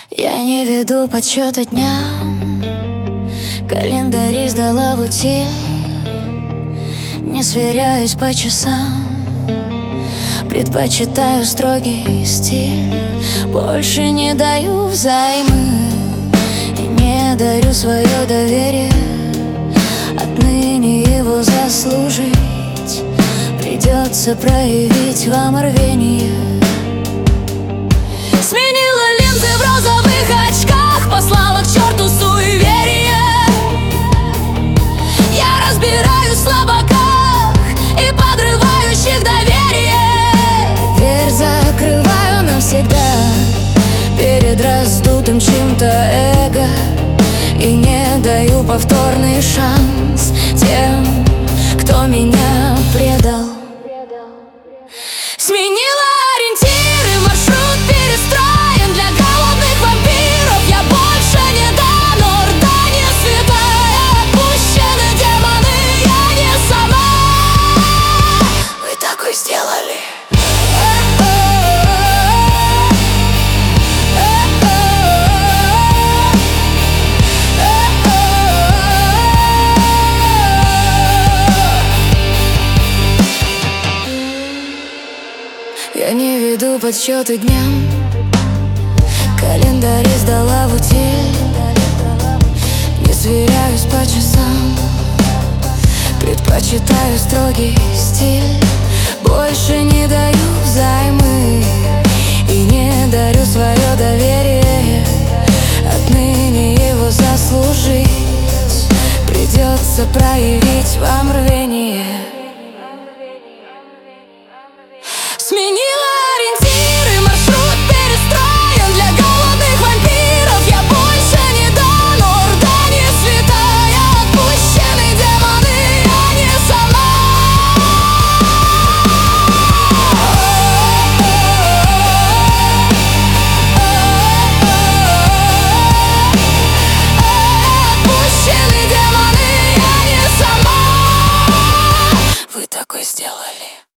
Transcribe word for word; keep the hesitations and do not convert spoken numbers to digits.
Я не веду подсчеты дням, календарь сдала в утиль. Не сверяюсь по часам, предпочитаю строгий стиль. Больше не даю взаймы и не дарю свое доверие. Отныне его заслужить придется проявить вам рвение. Сменила линзы в розовых очках, послала к черту суеверие. Я разбираюсь в слабаках и подрывающих доверие. Дверь закрываю навсегда перед раздутым чьим-то эго и не даю повторный шанс тем, кто меня предал. Сменила ориентиры, маршрут перестроен для голодных вампиров. Я больше не дам, но рта не святая. Отпущены демоны, я не сама. Вы такой сделали. Я не веду подсчеты дням, календарь сдала в утиль. Не сверяюсь по часам, предпочитаю строгий стиль. Больше не даю